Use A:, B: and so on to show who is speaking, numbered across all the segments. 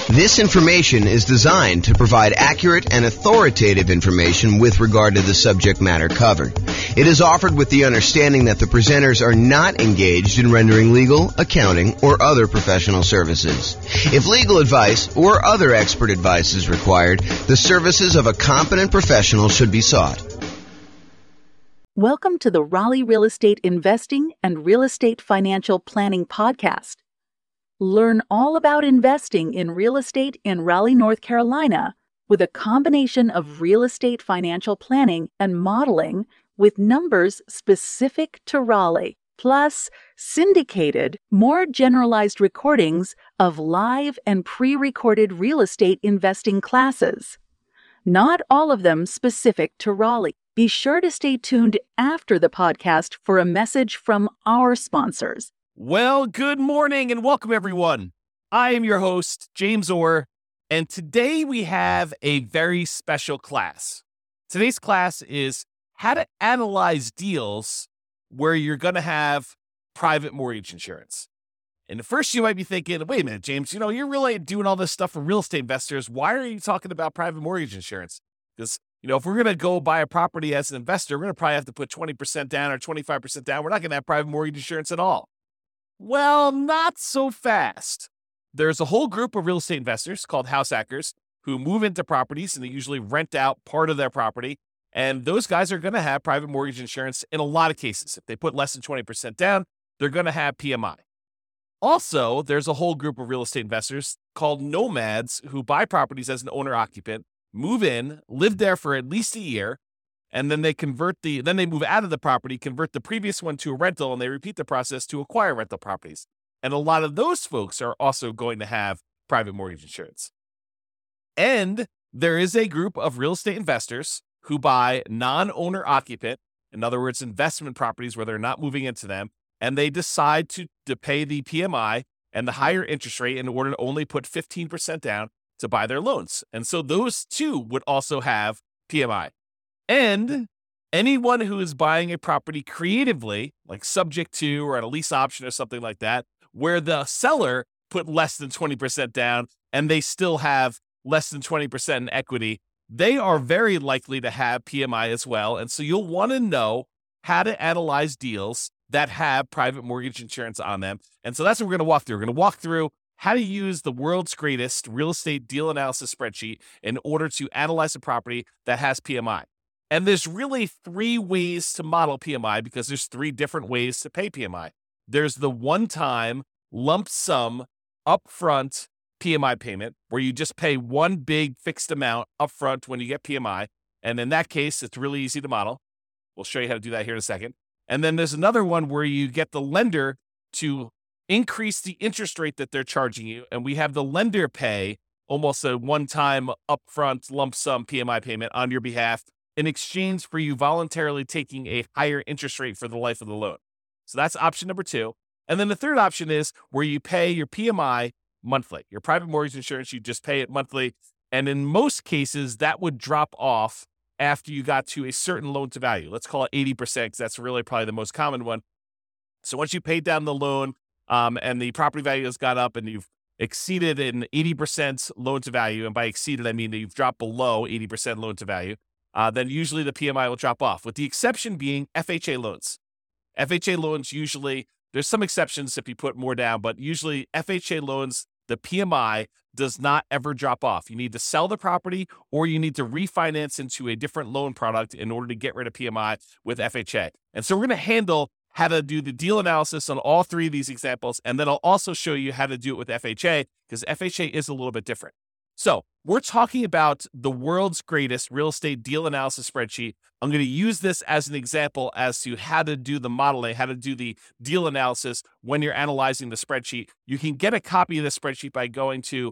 A: This information is designed to provide accurate and authoritative information with regard to the subject matter covered. It is offered with the understanding that the presenters are not engaged in rendering legal, accounting, or other professional services. If legal advice or other expert advice is required, the services of a competent professional should be sought.
B: Welcome to the Raleigh Real Estate Investing and Real Estate Financial Planning Podcast. Learn all about investing in real estate in Raleigh, North Carolina, with a combination of real estate financial planning and modeling with numbers specific to Raleigh, plus syndicated, more generalized recordings of live and pre-recorded real estate investing classes. Not all of them specific to Raleigh. Be sure to stay tuned after the podcast for a message from our sponsors.
C: Well, good morning and welcome, everyone. I am your host, James Orr, and today we have a very special class. Today's class is how to analyze deals where you're going to have private mortgage insurance. And at first you might be thinking, wait a minute, James, you're really doing all this stuff for real estate investors. Why are you talking about private mortgage insurance? Because, if we're going to go buy a property as an investor, we're going to probably have to put 20% down or 25% down. We're not going to have private mortgage insurance at all. Well, not so fast. There's a whole group of real estate investors called house hackers who move into properties and they usually rent out part of their property. And those guys are going to have private mortgage insurance in a lot of cases. If they put less than 20% down, they're going to have PMI. Also, there's a whole group of real estate investors called nomads who buy properties as an owner-occupant, move in, live there for at least a year, and then they move out of the property, convert the previous one to a rental, and they repeat the process to acquire rental properties. And a lot of those folks are also going to have private mortgage insurance. And there is a group of real estate investors who buy non-owner occupant, in other words, investment properties where they're not moving into them, and they decide to pay the PMI and the higher interest rate in order to only put 15% down to buy their loans. And so those two would also have PMI. And anyone who is buying a property creatively, like subject to or at a lease option or something like that, where the seller put less than 20% down and they still have less than 20% in equity, they are very likely to have PMI as well. And so you'll want to know how to analyze deals that have private mortgage insurance on them. And so that's what we're going to walk through. We're going to walk through how to use the world's greatest real estate deal analysis spreadsheet in order to analyze a property that has PMI. And there's really three ways to model PMI because there's three different ways to pay PMI. There's the one-time lump sum upfront PMI payment where you just pay one big fixed amount upfront when you get PMI. And in that case, it's really easy to model. We'll show you how to do that here in a second. And then there's another one where you get the lender to increase the interest rate that they're charging you. And we have the lender pay almost a one-time upfront lump sum PMI payment on your behalf in exchange for you voluntarily taking a higher interest rate for the life of the loan. So that's option number two. And then the third option is where you pay your PMI monthly. Your private mortgage insurance, you just pay it monthly. And in most cases, that would drop off after you got to a certain loan to value. Let's call it 80% because that's really probably the most common one. So once you paid down the loan and the property value has gone up and you've exceeded an 80% loan to value, and by exceeded, I mean that you've dropped below 80% loan to value, then usually the PMI will drop off, with the exception being FHA loans. FHA loans usually, there's some exceptions if you put more down, but usually FHA loans, the PMI does not ever drop off. You need to sell the property or you need to refinance into a different loan product in order to get rid of PMI with FHA. And so we're going to handle how to do the deal analysis on all three of these examples, and then I'll also show you how to do it with FHA because FHA is a little bit different. So we're talking about the world's greatest real estate deal analysis spreadsheet. I'm going to use this as an example as to how to do the modeling, how to do the deal analysis when you're analyzing the spreadsheet. You can get a copy of the spreadsheet by going to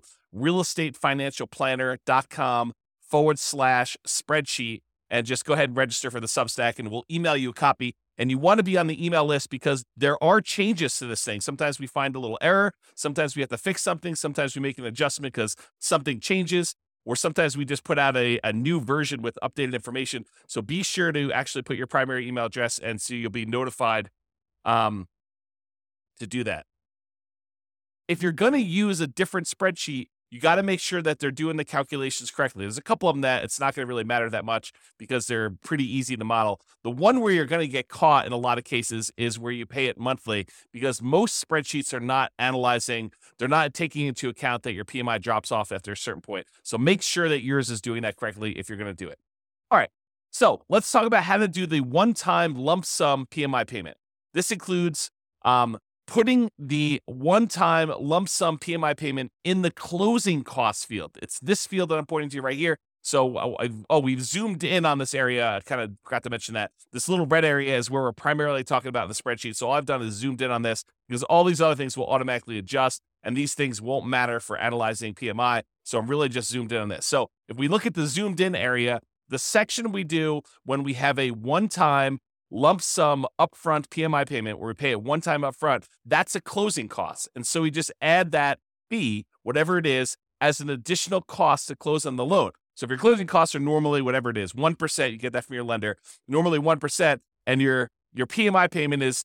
C: realestatefinancialplanner.com/spreadsheet and just go ahead and register for the Substack and we'll email you a copy. And you want to be on the email list because there are changes to this thing. Sometimes we find a little error. Sometimes we have to fix something. Sometimes we make an adjustment because something changes. Or sometimes we just put out a new version with updated information. So be sure to actually put your primary email address and so you'll be notified to do that. If you're going to use a different spreadsheet you got to make sure that they're doing the calculations correctly. There's a couple of them that it's not going to really matter that much because they're pretty easy to model. The one where you're going to get caught in a lot of cases is where you pay it monthly, because most spreadsheets are not analyzing, they're not taking into account that your PMI drops off after a certain point. So make sure that yours is doing that correctly if you're going to do it. All right, so let's talk about how to do the one-time lump sum PMI payment. This includes putting the one-time lump sum PMI payment in the closing costs field. It's this field that I'm pointing to right here. So, we've zoomed in on this area. I kind of forgot to mention that. This little red area is where we're primarily talking about in the spreadsheet. So all I've done is zoomed in on this because all these other things will automatically adjust, and these things won't matter for analyzing PMI. So I'm really just zoomed in on this. So if we look at the zoomed in area, the section we do when we have a one-time lump sum upfront PMI payment where we pay it one time upfront, that's a closing cost. And so we just add that fee, whatever it is, as an additional cost to close on the loan. So if your closing costs are normally whatever it is, 1%, you get that from your lender, normally 1%, and your PMI payment is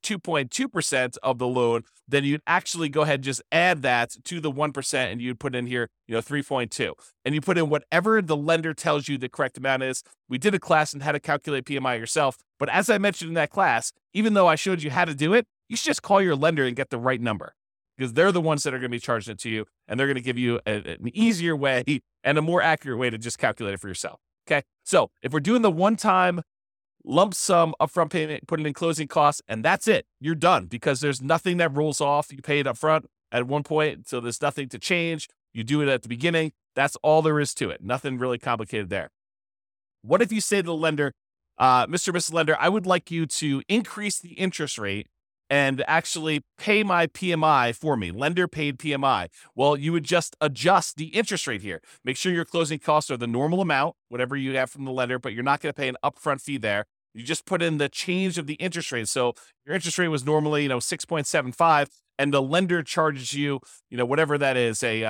C: 2.2% of the loan, then you'd actually go ahead and just add that to the 1%, and you'd put in here, 3.2. And you put in whatever the lender tells you the correct amount is. We did a class on how to calculate PMI yourself, but as I mentioned in that class, even though I showed you how to do it, you should just call your lender and get the right number, because they're the ones that are going to be charging it to you, and they're going to give you an easier way and a more accurate way to just calculate it for yourself. Okay, so if we're doing the one-time lump sum upfront payment, put it in closing costs, and that's it. You're done, because there's nothing that rolls off. You pay it upfront at one point, so there's nothing to change. You do it at the beginning. That's all there is to it. Nothing really complicated there. What if you say to the lender, Mr. Mrs. Lender, I would like you to increase the interest rate and actually pay my PMI for me, lender paid PMI. Well, you would just adjust the interest rate here. Make sure your closing costs are the normal amount, whatever you have from the lender, but you're not going to pay an upfront fee there. You just put in the change of the interest rate. So your interest rate was normally, 6.75, and the lender charges you, whatever that is, a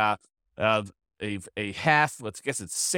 C: half, let's guess it's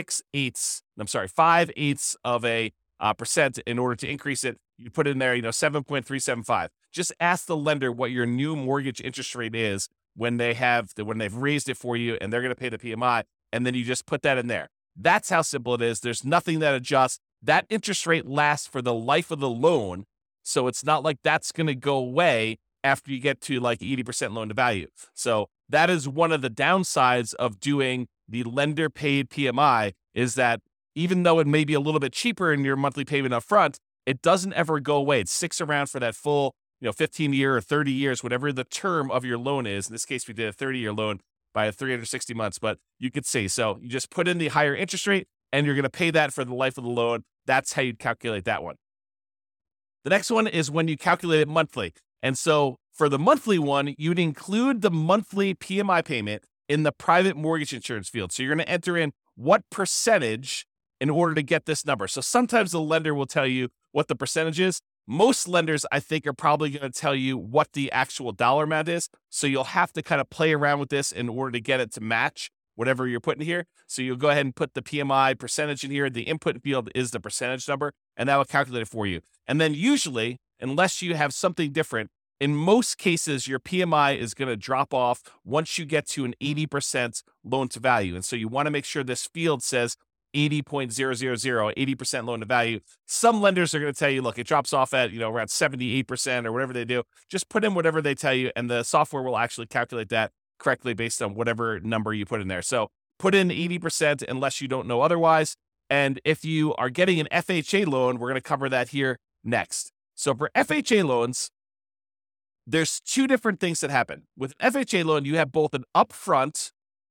C: 5/8 of a percent in order to increase it. You put in there, 7.375. Just ask the lender what your new mortgage interest rate is when they've raised it for you, and they're going to pay the PMI, and then you just put that in there. That's how simple it is. There's nothing that adjusts. That interest rate lasts for the life of the loan, so it's not like that's going to go away after you get to like 80% loan to value. So that is one of the downsides of doing the lender paid PMI, is that even though it may be a little bit cheaper in your monthly payment up front, it doesn't ever go away. It sticks around for that full 15 year or 30 years, whatever the term of your loan is. In this case, we did a 30-year loan by 360 months, but you could see. So you just put in the higher interest rate, and you're going to pay that for the life of the loan. That's how you'd calculate that one. The next one is when you calculate it monthly. And so for the monthly one, you'd include the monthly PMI payment in the private mortgage insurance field. So you're going to enter in what percentage in order to get this number. So sometimes the lender will tell you what the percentage is. Most lenders, I think, are probably going to tell you what the actual dollar amount is. So you'll have to kind of play around with this in order to get it to match whatever you're putting here. So you'll go ahead and put the PMI percentage in here. The input field is the percentage number, and that will calculate it for you. And then usually, unless you have something different, in most cases, your PMI is going to drop off once you get to an 80% loan to value. And so you want to make sure this field says 80.000, 80% loan to value. Some lenders are going to tell you, look, it drops off at, around 78% or whatever they do. Just put in whatever they tell you, and the software will actually calculate that correctly based on whatever number you put in there. So put in 80% unless you don't know otherwise. And if you are getting an FHA loan, we're going to cover that here next. So for FHA loans, there's two different things that happen. With an FHA loan, you have both an upfront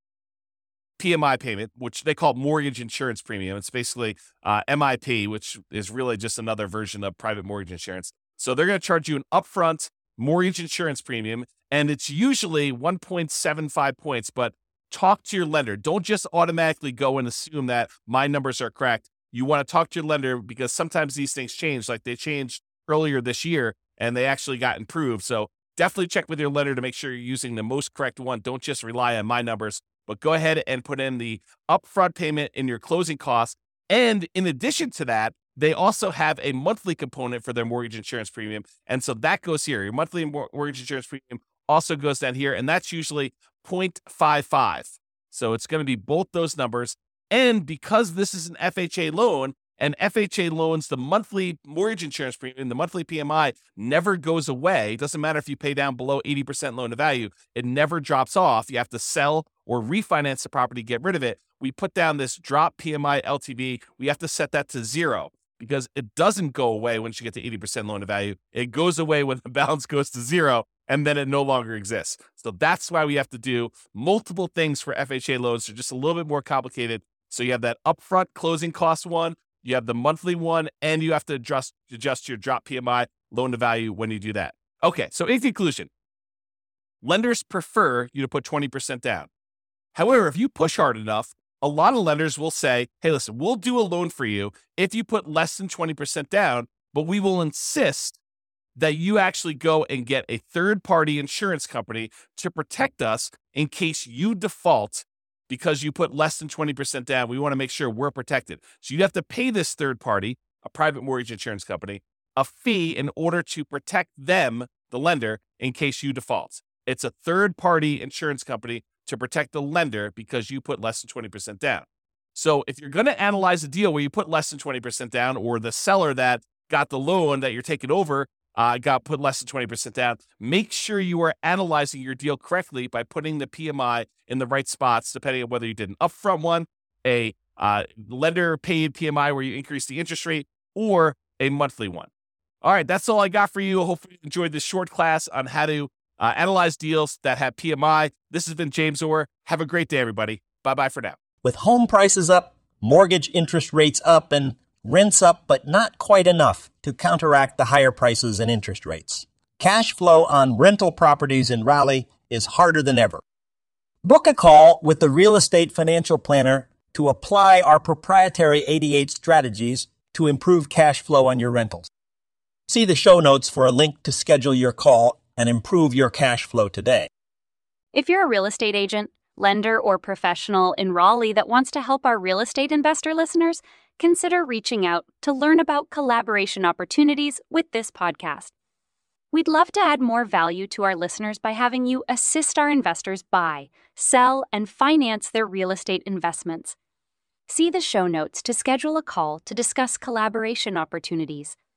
C: PMI payment, which they call mortgage insurance premium. It's basically MIP, which is really just another version of private mortgage insurance. So they're going to charge you an upfront mortgage insurance premium, and it's usually 1.75 points, but talk to your lender. Don't just automatically go and assume that my numbers are correct. You want to talk to your lender, because sometimes these things change, like they changed earlier this year and they actually got improved. So definitely check with your lender to make sure you're using the most correct one. Don't just rely on my numbers, but go ahead and put in the upfront payment in your closing costs. And in addition to that, they also have a monthly component for their mortgage insurance premium. And so that goes here. Your monthly mortgage insurance premium also goes down here, and that's usually 0.55. So it's going to be both those numbers. And because this is an FHA loan, and FHA loans, the monthly mortgage insurance premium, the monthly PMI never goes away. It doesn't matter if you pay down below 80% loan to value. It never drops off. You have to sell or refinance the property, get rid of it. We put down this drop PMI LTV. We have to set that to 0 because it doesn't go away once you get to 80% loan to value. It goes away when the balance goes to 0, and then it no longer exists. So that's why we have to do multiple things for FHA loans. They're just a little bit more complicated. So you have that upfront closing cost one, you have the monthly one, and you have to adjust your drop PMI loan to value when you do that. Okay, so in conclusion, lenders prefer you to put 20% down. However, if you push hard enough, a lot of lenders will say, hey, listen, we'll do a loan for you if you put less than 20% down, but we will insist that you actually go and get a third-party insurance company to protect us in case you default because you put less than 20% down. We want to make sure we're protected. So you'd have to pay this third party, a private mortgage insurance company, a fee in order to protect them, the lender, in case you default. It's a third-party insurance company to protect the lender because you put less than 20% down. So if you're going to analyze a deal where you put less than 20% down, or the seller that got the loan that you're taking over got put less than 20% down, make sure you are analyzing your deal correctly by putting the PMI in the right spots, depending on whether you did an upfront one, a lender paid PMI where you increase the interest rate, or a monthly one. All right, that's all I got for you. Hopefully you enjoyed this short class on how to analyze deals that have PMI. This has been James Orr. Have a great day, everybody. Bye-bye for now.
D: With home prices up, mortgage interest rates up, and rents up, but not quite enough to counteract the higher prices and interest rates, cash flow on rental properties in Raleigh is harder than ever. Book a call with the Real Estate Financial Planner to apply our proprietary 88 strategies to improve cash flow on your rentals. See the show notes for a link to schedule your call and improve your cash flow today.
E: If you're a real estate agent, lender, or professional in Raleigh that wants to help our real estate investor listeners, consider reaching out to learn about collaboration opportunities with this podcast. We'd love to add more value to our listeners by having you assist our investors buy, sell, and finance their real estate investments. See the show notes to schedule a call to discuss collaboration opportunities